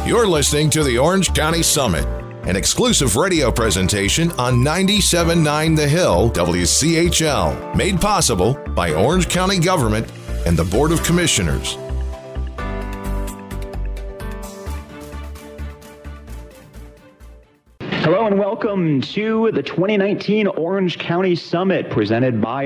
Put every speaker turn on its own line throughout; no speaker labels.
You're listening to the Orange County Summit, an exclusive radio presentation on 97.9 The Hill WCHL, made possible by Orange County Government and the Board of Commissioners.
Hello and welcome to the 2019 Orange County Summit presented by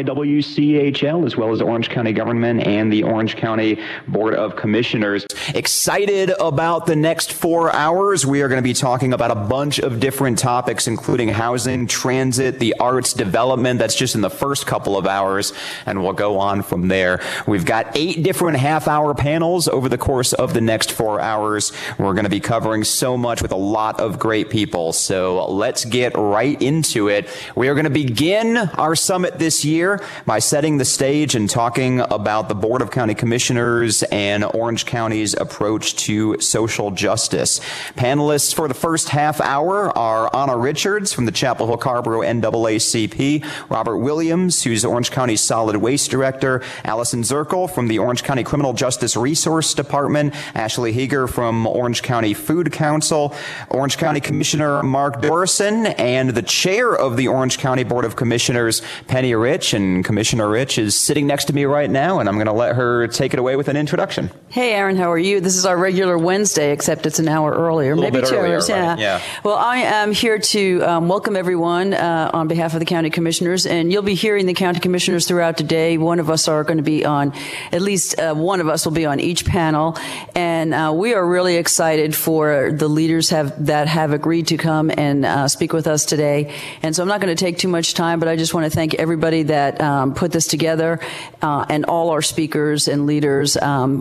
WCHL as well as Orange County Government and the Orange County Board of Commissioners. Excited about the next 4 hours. We are going to be talking about a bunch of different topics, including housing, transit, the arts, development. That's just in the first couple of hours, and we'll go on from there. We've got 8 different half-hour panels over the course of the next 4 hours. We're going to be covering so much with a lot of great people. So let's get right into it. We are going to begin our summit this year by setting the stage and talking about the Board of County Commissioners and Orange County's approach to social justice. Panelists for the first half hour are Anna Richards from the Chapel Hill Carrboro NAACP, Robert Williams, who's Orange County's Solid Waste Director, Allison Zirkle from the Orange County Criminal Justice Resource Department, Ashley Heger from Orange County Food Council, Orange County Commissioner Mark Dorison, and the chair of the Orange County Board of Commissioners, Penny Rich. And Commissioner Rich is sitting next to me right now, and I'm going to let her take it away with an introduction.
Hey, Aaron, how are you? This is our regular Wednesday, except it's an hour earlier.
Maybe 2 hours.
Right? Yeah. Well, I am here to welcome everyone on behalf of the county commissioners, and you'll be hearing the county commissioners throughout today. One of us are going to be on, at least one of us will be on each panel, and we are really excited for the leaders that have agreed to come and speak with us today. And so I'm not going to take too much time, but I just want to thank everybody that put this together and all our speakers and leaders.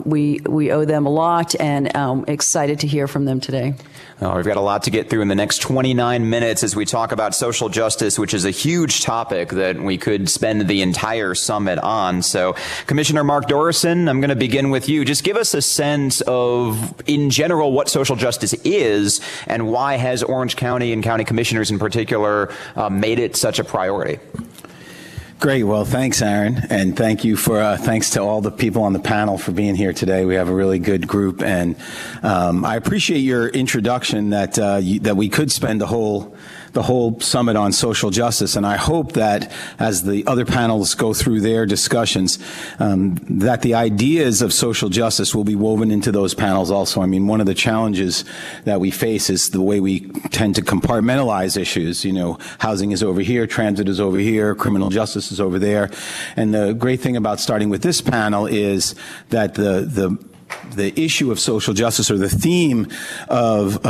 We owe them a lot, and excited to hear from them today.
We've got a lot to get through in the next 29 minutes as we talk about social justice, which is a huge topic that we could spend the entire summit on. So, Commissioner Mark Dorison, I'm going to begin with you. Just give us a sense of, in general, what social justice is and why has Orange County and county commissioners in particular made it such a priority?
Great. Well, thanks, Aaron, and thank you for thanks to all the people on the panel for being here today. We have a really good group, and I appreciate your introduction that that we could spend the whole summit on social justice, and I hope that as the other panels go through their discussions, that the ideas of social justice will be woven into those panels also. I mean, one of the challenges that we face is the way we tend to compartmentalize issues. You know, housing is over here, transit is over here, criminal justice is over there. And the great thing about starting with this panel is that the issue of social justice, or the theme of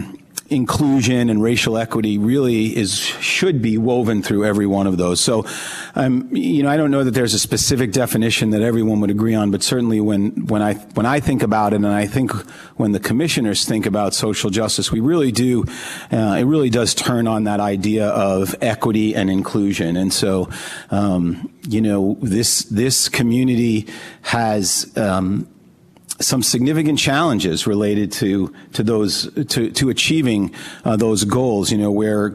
inclusion and racial equity, really should be woven through every one of those. So, you know, I don't know that there's a specific definition that everyone would agree on, but certainly when I think about it, and I think when the commissioners think about social justice, we really do. It really does turn on that idea of equity and inclusion. And so, you know, this community has some significant challenges related to achieving those goals. You know, where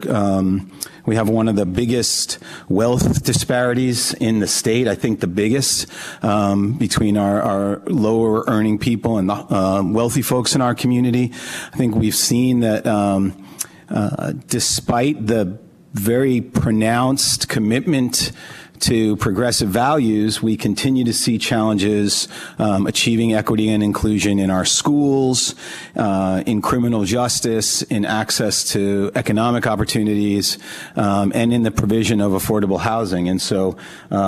we have one of the biggest wealth disparities in the state. I think the biggest between our lower earning people and the wealthy folks in our community. I think we've seen that despite the very pronounced commitment to progressive values, we continue to see challenges achieving equity and inclusion in our schools, in criminal justice, in access to economic opportunities, and in the provision of affordable housing. And so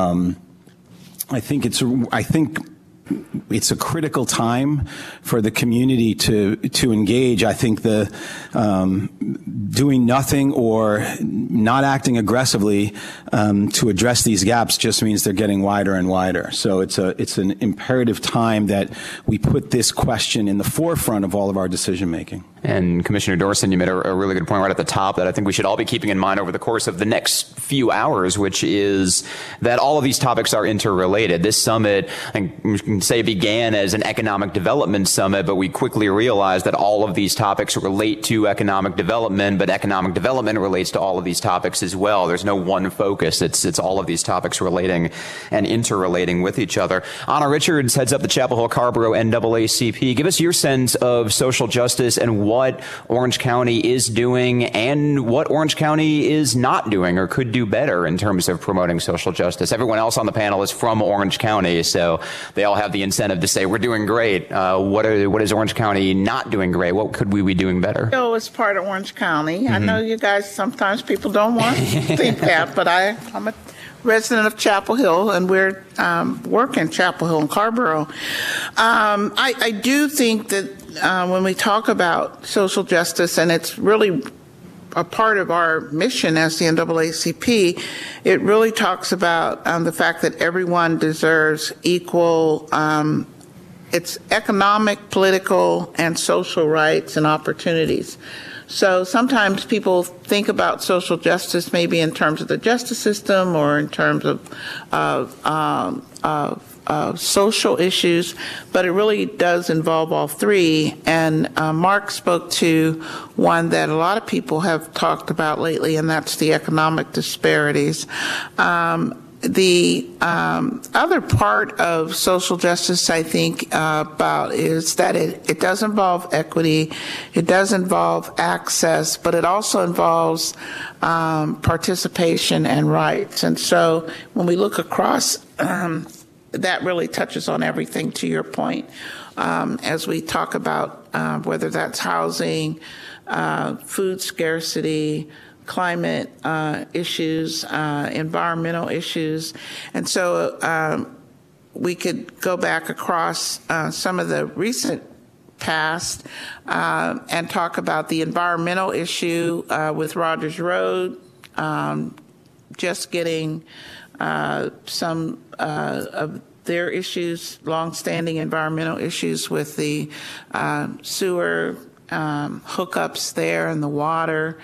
I think it's a critical time for the community to engage. I think the doing nothing or not acting aggressively to address these gaps just means they're getting wider and wider. So it's an imperative time that we put this question in the forefront of all of our decision making.
And Commissioner Dorison, you made a really good point right at the top that I think we should all be keeping in mind over the course of the next few hours, which is that all of these topics are interrelated. This summit, I think we can say, began as an economic development summit, but we quickly realized that all of these topics relate to economic development, but economic development relates to all of these topics as well. There's no one focus. It's all of these topics relating and interrelating with each other. Anna Richards heads up the Chapel Hill Carrboro NAACP. Give us your sense of social justice and what Orange County is doing and what Orange County is not doing or could do better in terms of promoting social justice. Everyone else on the panel is from Orange County, so they all have the incentive to say, we're doing great. What is Orange County not doing great? What could we be doing better?
It's part of Orange County. Mm-hmm. I know you guys, sometimes people don't want to think that, but I'm a resident of Chapel Hill, and we're working Chapel Hill and Carrboro. I do think that when we talk about social justice, and it's really a part of our mission as the NAACP, it really talks about the fact that everyone deserves equal it's economic, political, and social rights and opportunities. So sometimes people think about social justice maybe in terms of the justice system or in terms of social issues, but it really does involve all three. And Mark spoke to one that a lot of people have talked about lately, and that's the economic disparities. The other part of social justice I think about is that it does involve equity, it does involve access, but it also involves participation and rights. And so when we look across, that really touches on everything, to your point, as we talk about whether that's housing, food scarcity, climate issues, environmental issues. And so we could go back across some of the recent past and talk about the environmental issue with Rogers Road, just getting some of their issues, longstanding environmental issues with the sewer hookups there and the water.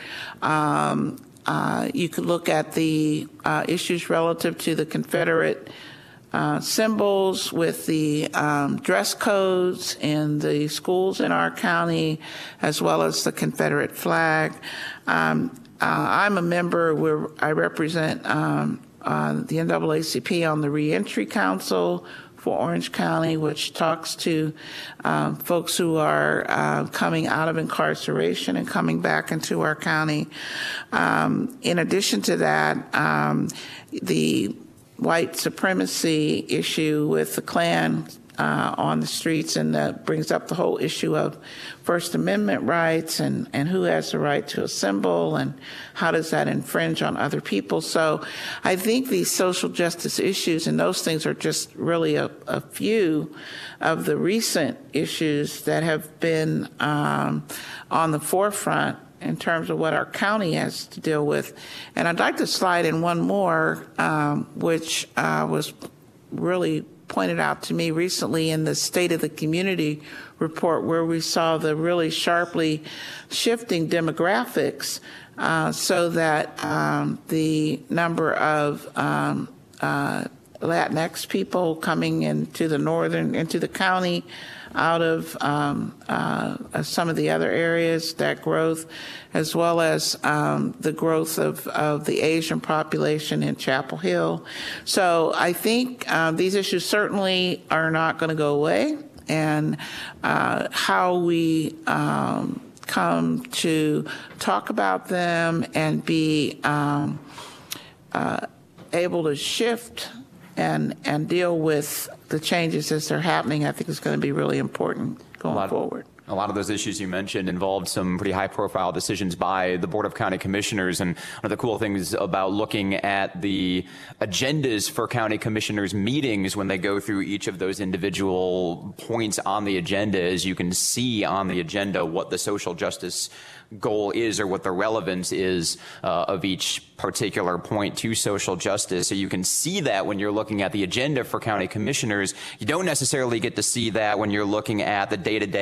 You could look at the issues relative to the Confederate symbols with the dress codes in the schools in our county, as well as the Confederate flag. I'm a member where I represent the NAACP on the Reentry Council for Orange County, which talks to folks who are coming out of incarceration and coming back into our county. In addition to that, the white supremacy issue with the Klan on the streets, and that brings up the whole issue of First Amendment rights and who has the right to assemble and how does that infringe on other people. So I think these social justice issues and those things are just really a few of the recent issues that have been on the forefront in terms of what our county has to deal with. And I'd like to slide in one more, which was really pointed out to me recently in the State of the Community report, where we saw the really sharply shifting demographics so that the number of Latinx people coming into the county out of some of the other areas, that growth, as well as the growth of the Asian population in Chapel Hill. So I think these issues certainly are not going to go away, and how we come to talk about them and be able to shift and deal with the changes as they're happening, I think is going to be really important going forward.
A lot of those issues you mentioned involved some pretty high-profile decisions by the Board of County Commissioners. And one of the cool things about looking at the agendas for county commissioners' meetings when they go through each of those individual points on the agenda is you can see on the agenda what the social justice goal is or what the relevance is of each particular point to social justice. So you can see that when you're looking at the agenda for county commissioners. You don't necessarily get to see that when you're looking at the day-to-day activities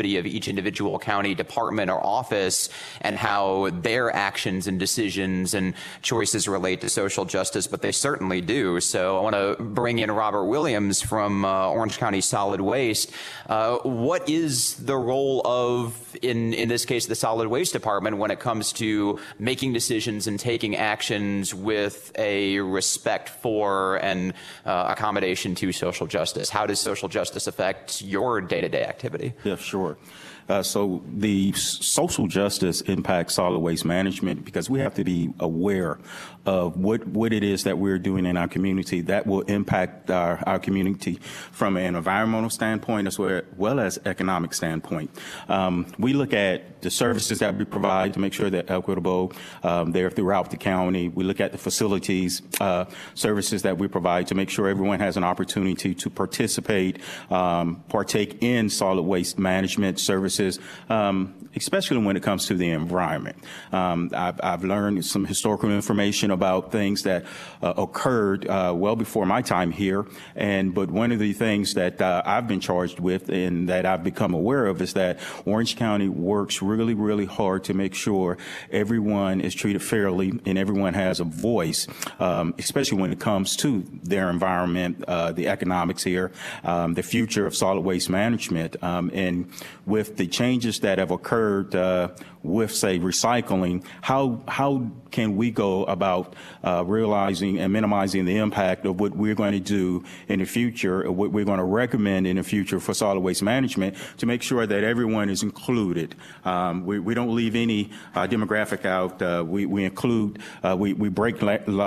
activity of each individual county department or office and how their actions and decisions and choices relate to social justice, but they certainly do. So I want to bring in Robert Williams from Orange County Solid Waste. What is the role of, in this case, the Solid Waste Department when it comes to making decisions and taking actions with a respect for and accommodation to social justice? How does social justice affect your day-to-day activity?
Yeah, sure. So the social justice impacts solid waste management because we have to be aware of what it is that we're doing in our community that will impact our community from an environmental standpoint as well as economic standpoint. We look at the services that we provide to make sure they're equitable. They're throughout the county. We look at the facilities, services that we provide to make sure everyone has an opportunity to participate, partake in solid waste management services, especially when it comes to the environment. I've learned some historical information about things that occurred well before my time here. But one of the things that I've been charged with and that I've become aware of is that Orange County works really, really hard to make sure everyone is treated fairly and everyone has a voice, especially when it comes to their environment, the economics here, the future of solid waste management. And with the changes that have occurred with, say, recycling, how can we go about realizing and minimizing the impact of what we're going to do in the future, or what we're going to recommend in the future for solid waste management to make sure that everyone is included. We don't leave any demographic out. We include, we break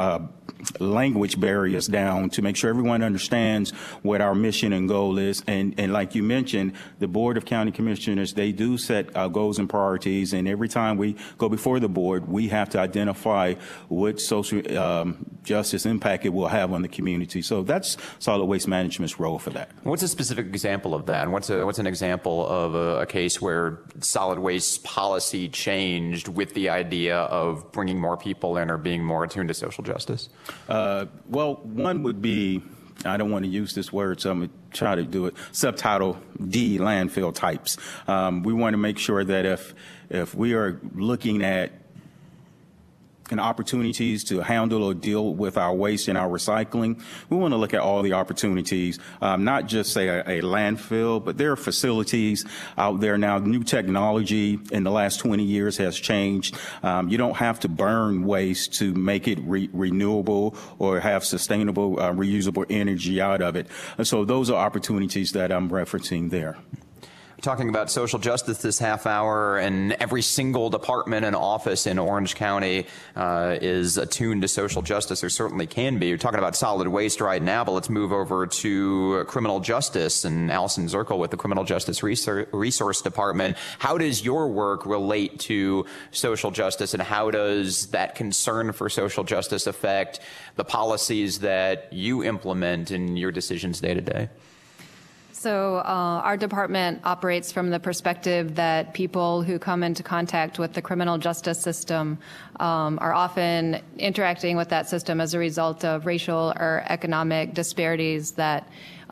language barriers down to make sure everyone understands what our mission and goal is. And like you mentioned, the Board of County Commissioners, they do set goals and priorities. And every time we go before the board, we have to identify what social justice impact it will have on the community. So that's solid waste management's role for that. What's
a specific example of that? And what's an example of a case where solid waste policy changed with the idea of bringing more people in or being more attuned to social justice?
Well, one would be, I don't want to use this word, so I'm going to try to do it, subtitle D, landfill types. We want to make sure that if we are looking at opportunities to handle or deal with our waste and our recycling, we want to look at all the opportunities, not just say a landfill, but there are facilities out there now. New technology in the last 20 years has changed. You don't have to burn waste to make it renewable or have sustainable, reusable energy out of it. And so those are opportunities that I'm referencing there.
Talking about social justice this half hour, and every single department and office in Orange County is attuned to social justice, or certainly can be. You're talking about solid waste right now, but let's move over to criminal justice and Allison Zirkle with the Criminal Justice Resource Department. How does your work relate to social justice, and how does that concern for social justice affect the policies that you implement in your decisions day to day?
So our department operates from the perspective that people who come into contact with the criminal justice system are often interacting with that system as a result of racial or economic disparities that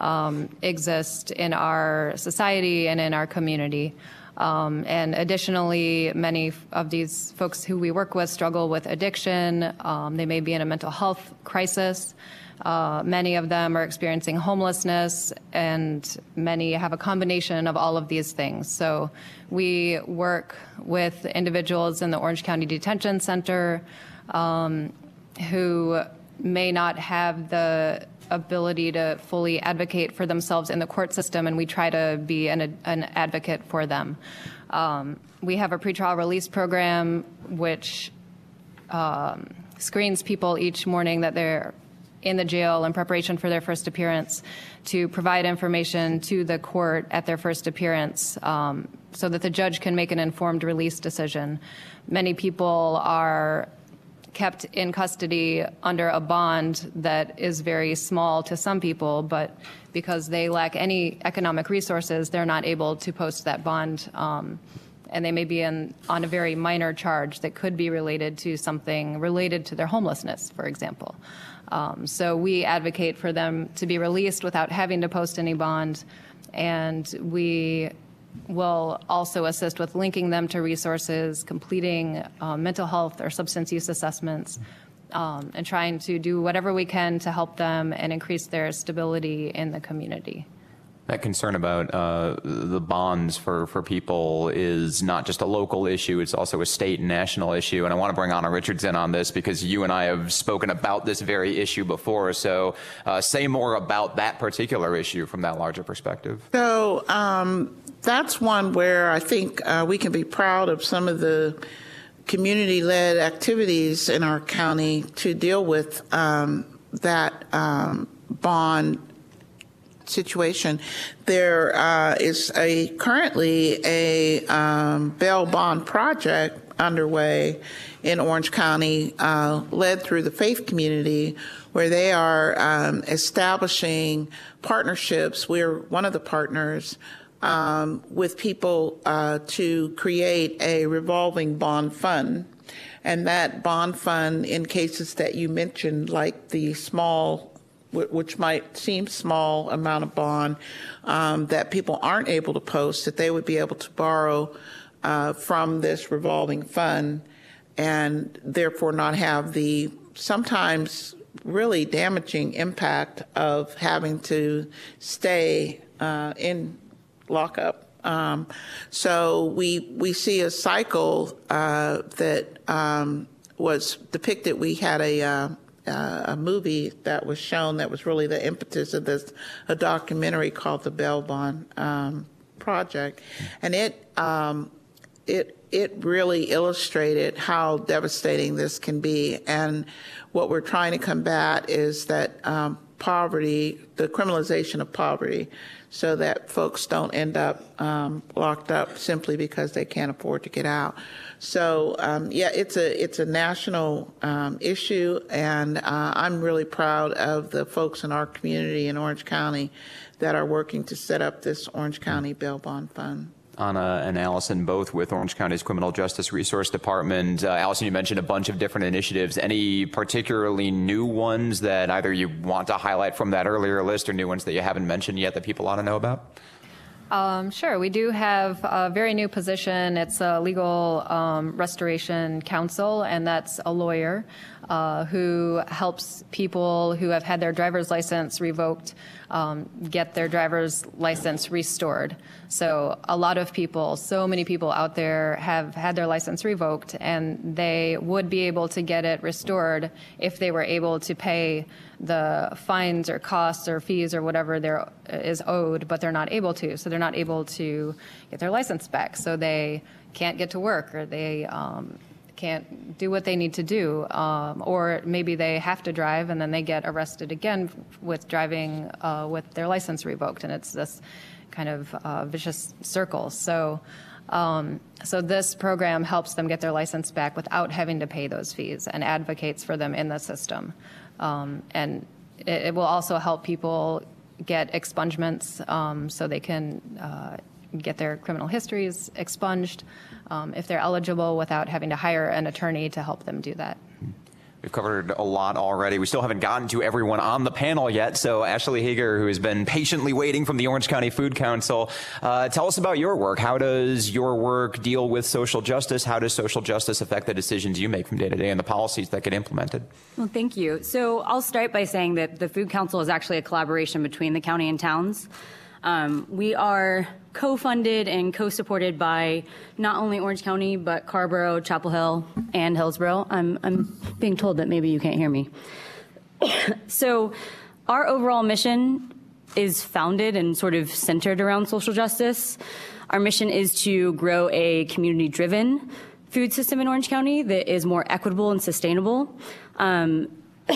exist in our society and in our community. And additionally, many of these folks who we work with struggle with addiction. They may be in a mental health crisis. Many of them are experiencing homelessness, and many have a combination of all of these things. So we work with individuals in the Orange County Detention Center who may not have the ability to fully advocate for themselves in the court system, and we try to be an advocate for them. We have a pretrial release program which screens people each morning that they're in the jail in preparation for their first appearance to provide information to the court at their first appearance so that the judge can make an informed release decision. Many people are kept in custody under a bond that is very small to some people, but because they lack any economic resources, they're not able to post that bond. And they may be on a very minor charge that could be related to something related to their homelessness, for example. So we advocate for them to be released without having to post any bond, and we will also assist with linking them to resources, completing mental health or substance use assessments, and trying to do whatever we can to help them and increase their stability in the community.
That concern about the bonds for people is not just a local issue, it's also a state and national issue. And I want to bring Anna Richardson on this because you and I have spoken about this very issue before. So say more about that particular issue from that larger perspective.
So that's one where I think we can be proud of some of the community-led activities in our county to deal with that bond situation. There is currently a bail bond project underway in Orange County, led through the faith community, where they are establishing partnerships. We're one of the partners with people to create a revolving bond fund. And that bond fund, in cases that you mentioned, like the small, which might seem small amount of bond that people aren't able to post, that they would be able to borrow from this revolving fund and therefore not have the sometimes really damaging impact of having to stay in lockup. So we see a cycle that was depicted. We had a movie that was shown that was really the impetus of this, a documentary called the Bail Bond Project, and it really illustrated how devastating this can be. And what we're trying to combat is that poverty, the criminalization of poverty, so that folks don't end up locked up simply because they can't afford to get out. So it's a national issue, and I'm really proud of the folks in our community in Orange County that are working to set up this Orange County Bail Bond Fund.
Anna and Allison, both with Orange County's Criminal Justice Resource Department. Allison, you mentioned a bunch of different initiatives. Any particularly new ones that either you want to highlight from that earlier list or new ones that you haven't mentioned yet that people ought to know about?
Sure. We do have a very new position. It's a legal restoration counsel, and that's a lawyer who helps people who have had their driver's license revoked get their driver's license restored. So a lot of people, so many people out there have had their license revoked, and they would be able to get it restored if they were able to pay the fines or costs or fees or whatever there is owed, but they're not able to. So they're not able to get their license back. So they can't get to work, or they can't do what they need to do, or maybe they have to drive and then they get arrested again with driving with their license revoked, and it's this kind of vicious circle. So this program helps them get their license back without having to pay those fees and advocates for them in the system. And it will also help people get expungements so they can get their criminal histories expunged if they're eligible without having to hire an attorney to help them do that.
We've covered a lot already. We still haven't gotten to everyone on the panel yet. So Ashley Hager, who has been patiently waiting from the Orange County Food Council, tell us about your work. How does your work deal with social justice? How does social justice affect the decisions you make from day to day and the policies that get implemented?
Well, thank you. So I'll start by saying that the Food Council is actually a collaboration between the county and towns. We are co-funded and co-supported by not only Orange County, but Carrboro, Chapel Hill, and Hillsborough. I'm being told that maybe you can't hear me. So our overall mission is founded and sort of centered around social justice. Our mission is to grow a community-driven food system in Orange County that is more equitable and sustainable. And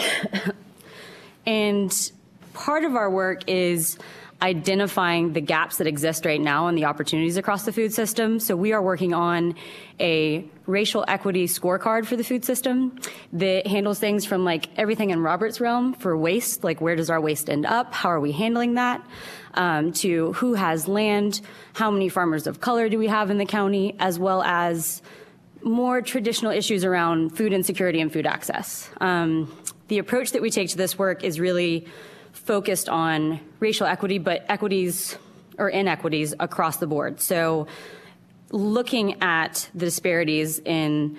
part of our work is identifying the gaps that exist right now and the opportunities across the food system. So we are working on a racial equity scorecard for the food system that handles things from like everything in Robert's realm for waste, like where does our waste end up? How are we handling that? To who has land? How many farmers of color do we have in the county? As well as more traditional issues around food insecurity and food access. The approach that we take to this work is really focused on racial equity, but equities or inequities across the board. So looking at the disparities in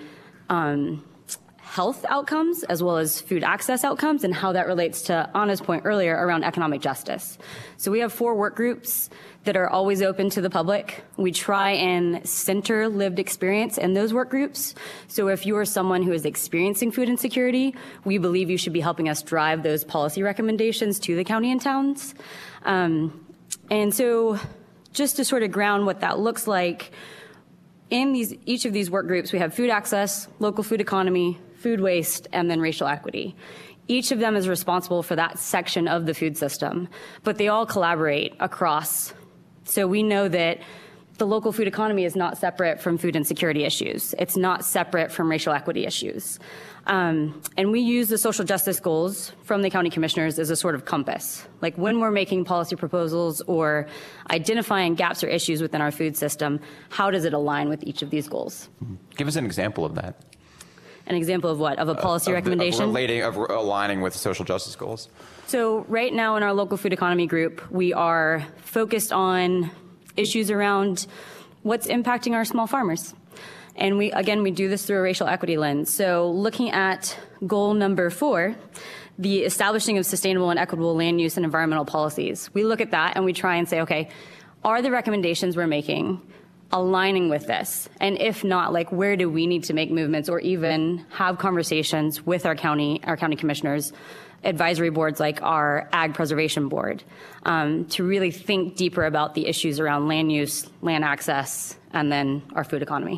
health outcomes as well as food access outcomes and how that relates to Anna's point earlier around economic justice. So we have 4 work groups that are always open to the public. We try and center lived experience in those work groups. So if you are someone who is experiencing food insecurity, we believe you should be helping us drive those policy recommendations to the county and towns. And so just to sort of ground what that looks like, in each of these work groups, we have food access, local food economy, food waste, and then racial equity. Each of them is responsible for that section of the food system, but they all collaborate across. So we know that the local food economy is not separate from food insecurity issues. It's not separate from racial equity issues. And we use the social justice goals from the county commissioners as a sort of compass. Like when we're making policy proposals or identifying gaps or issues within our food system, how does it align with each of these goals?
Give us an example of that.
An example of what? Of a policy recommendation?
Of aligning with social justice goals.
So right now in our local food economy group, we are focused on issues around what's impacting our small farmers. And we do this through a racial equity lens. So looking at goal number 4, the establishing of sustainable and equitable land use and environmental policies. We look at that and we try and say, okay, are the recommendations we're making aligning with this? And if not, like where do we need to make movements or even have conversations with our county commissioners, advisory boards like our Ag Preservation Board, to really think deeper about the issues around land use, land access, and then our food economy.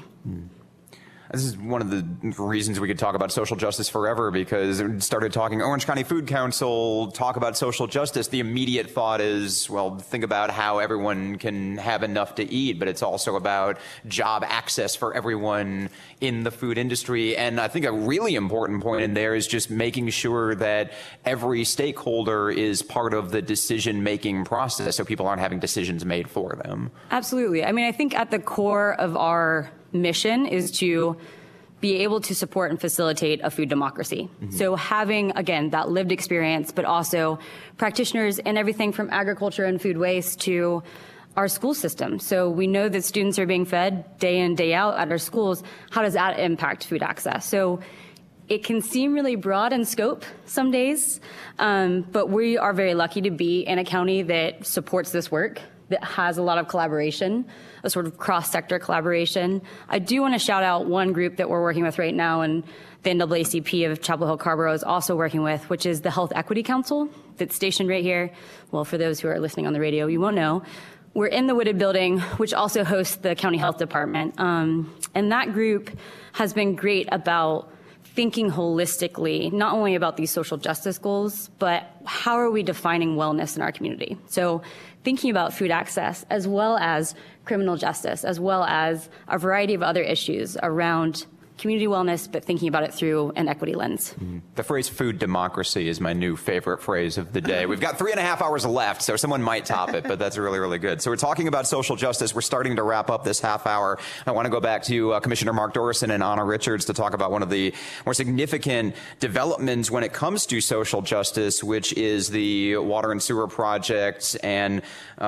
This is one of the reasons we could talk about social justice forever, because we started talking Orange County Food Council, talk about social justice. The immediate thought is, well, think about how everyone can have enough to eat, but it's also about job access for everyone in the food industry. And I think a really important point in there is just making sure that every stakeholder is part of the decision-making process so people aren't having decisions made for them.
Absolutely. I mean, I think at the core of our mission is to be able to support and facilitate a food democracy. Mm-hmm. So having, again, that lived experience, but also practitioners in everything from agriculture and food waste to our school system. So we know that students are being fed day in, day out at our schools. How does that impact food access? So it can seem really broad in scope some days, but we are very lucky to be in a county that supports this work, that has a lot of collaboration, a sort of cross-sector collaboration. I do want to shout out one group that we're working with right now, and the NAACP of Chapel Hill Carrboro is also working with, which is the Health Equity Council that's stationed right here. Well, for those who are listening on the radio, you won't know. We're in the Wooded Building, which also hosts the County Health Department. And that group has been great about thinking holistically, not only about these social justice goals, but how are we defining wellness in our community? So thinking about food access as well as criminal justice, as well as a variety of other issues around community wellness, but thinking about it through an equity lens.
The phrase food democracy is my new favorite phrase of the day. We've got 3.5 hours left, so someone might top it, but that's really, really good. So we're talking about social justice. We're starting to wrap up this half hour. I want to go back to Commissioner Mark Dorison and Anna Richards to talk about one of the more significant developments when it comes to social justice, which is the water and sewer project and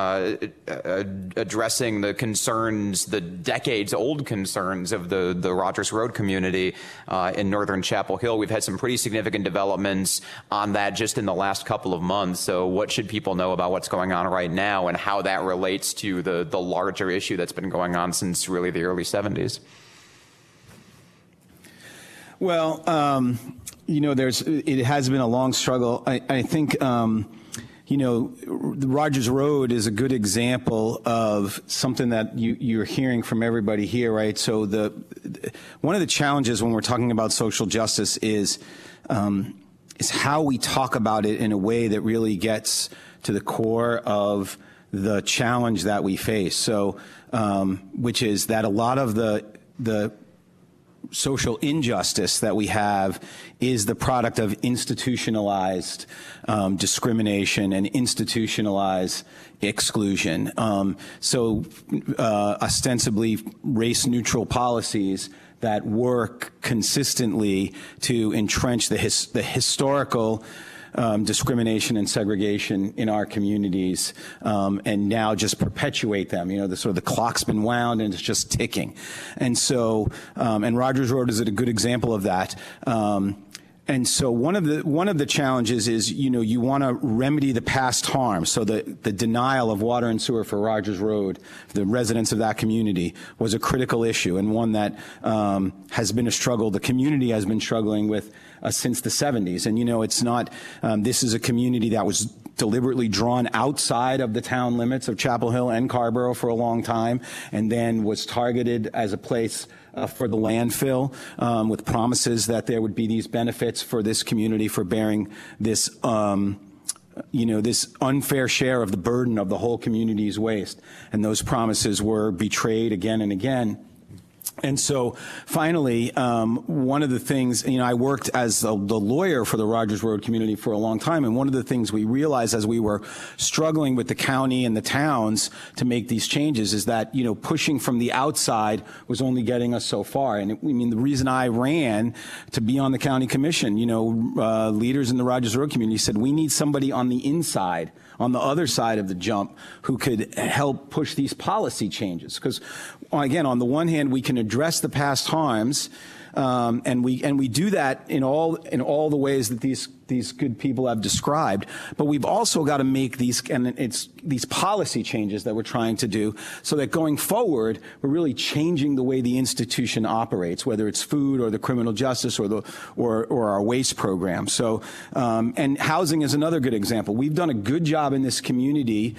addressing the concerns, the decades-old concerns of the Rogers Road community in northern Chapel Hill. We've had some pretty significant developments on that just in the last couple of months. So what should people know about what's going on right now and how that relates to the larger issue that's been going on since really the early 70s?
Well, it has been a long struggle. I think, the Rogers Road is a good example of something that you're hearing from everybody here, right? So one of the challenges when we're talking about social justice is how we talk about it in a way that really gets to the core of the challenge that we face. So, which is that a lot of the social injustice that we have is the product of institutionalized discrimination and institutionalized exclusion. So ostensibly race-neutral policies that work consistently to entrench the historical discrimination and segregation in our communities, and now just perpetuate them. You know, the clock's been wound and it's just ticking. And so, and Rogers Road is a good example of that. And so one of the challenges is, you know, you want to remedy the past harm. So the denial of water and sewer for Rogers Road, the residents of that community, was a critical issue, and one that has been a struggle. The community has been struggling with since the 70s. And, you know, it's not, this is a community that was deliberately drawn outside of the town limits of Chapel Hill and Carrboro for a long time, and then was targeted as a place for the landfill, with promises that there would be these benefits for this community for bearing this, you know, this unfair share of the burden of the whole community's waste. And those promises were betrayed again and again. And so finally, one of the things, you know, I worked as the lawyer for the Rogers Road community for a long time, and one of the things we realized as we were struggling with the county and the towns to make these changes is that, you know, pushing from the outside was only getting us so far. And I mean, the reason I ran to be on the county commission, you know, leaders in the Rogers Road community said, we need somebody on the inside, on the other side of the jump, who could help push these policy changes. Because, again, on the one hand, we can address the past harms, and we do that in all the ways that these good people have described. But we've also got to make these policy changes that we're trying to do, so that going forward, we're really changing the way the institution operates, whether it's food or the criminal justice or our waste program. So, and housing is another good example. We've done a good job in this community,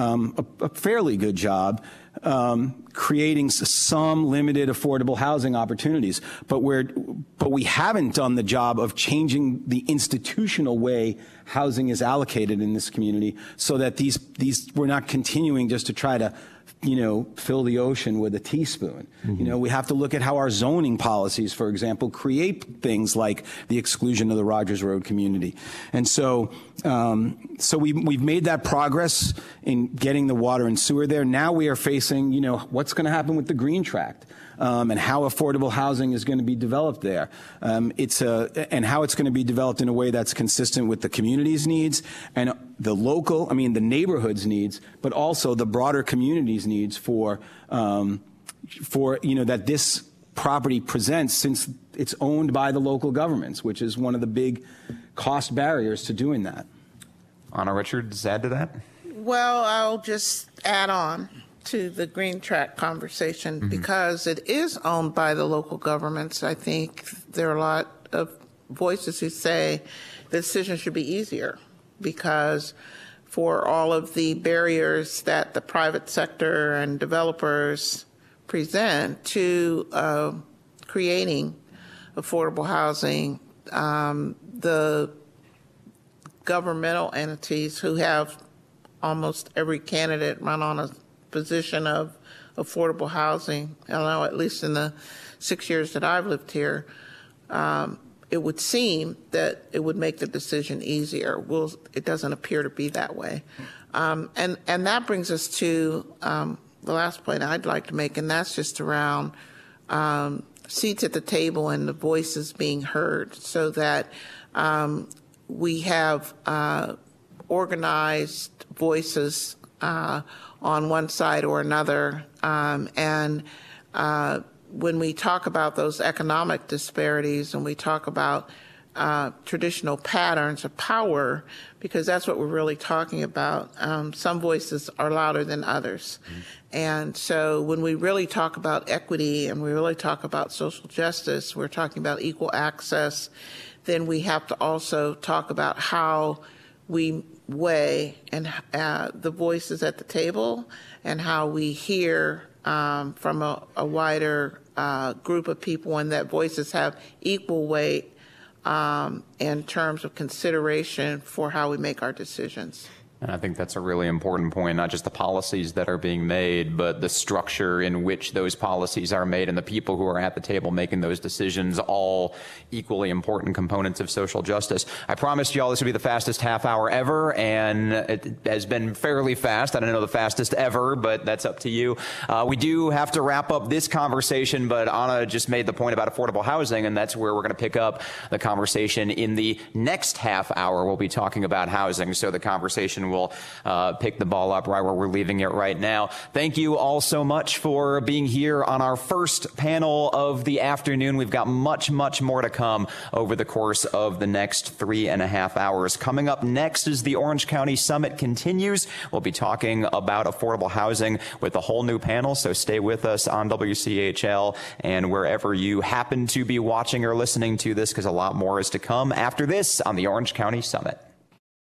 a fairly good job, creating some limited affordable housing opportunities, but we haven't done the job of changing the institutional way housing is allocated in this community, so that these we're not continuing just to try to, you know, fill the ocean with a teaspoon. Mm-hmm. You know, we have to look at how our zoning policies, for example, create things like the exclusion of the Rogers Road community. And so, we've made that progress in getting the water and sewer there. Now we are facing, you know, what's going to happen with the Green Tract. And how affordable housing is going to be developed there. And how it's going to be developed in a way that's consistent with the community's needs and the neighborhood's needs, but also the broader community's needs for you know, that this property presents, since it's owned by the local governments, which is one of the big cost barriers to doing that.
Anna Richards, add to that?
Well, I'll just add on to the Green Tract conversation, mm-hmm. because it is owned by the local governments. I think there are a lot of voices who say the decision should be easier, because for all of the barriers that the private sector and developers present to creating affordable housing, the governmental entities who have almost every candidate run on a position of affordable housing, I don't know, at least in the 6 years that I've lived here, it would seem that it would make the decision easier. Well, it doesn't appear to be that way. And that brings us to the last point I'd like to make, and that's just around seats at the table and the voices being heard, so that we have organized voices on one side or another. And when we talk about those economic disparities and we talk about traditional patterns of power, because that's what we're really talking about, some voices are louder than others. Mm-hmm. And so when we really talk about equity and we really talk about social justice, we're talking about equal access, then we have to also talk about how we weigh and the voices at the table, and how we hear from a wider group of people, and that voices have equal weight in terms of consideration for how we make our decisions.
And I think that's a really important point, not just the policies that are being made, but the structure in which those policies are made and the people who are at the table making those decisions, all equally important components of social justice. I promised y'all this would be the fastest half hour ever, and it has been fairly fast. I don't know the fastest ever, but that's up to you. We do have to wrap up this conversation, but Anna just made the point about affordable housing, and that's where we're going to pick up the conversation in the next half hour. We'll be talking about housing, so the conversation will pick the ball up right where we're leaving it right now. Thank you all so much for being here on our first panel of the afternoon. We've got much, much more to come over the course of the next 3.5 hours. Coming up next as the Orange County Summit continues, we'll be talking about affordable housing with a whole new panel, so stay with us on WCHL and wherever you happen to be watching or listening to this, because a lot more is to come after this on the Orange County Summit.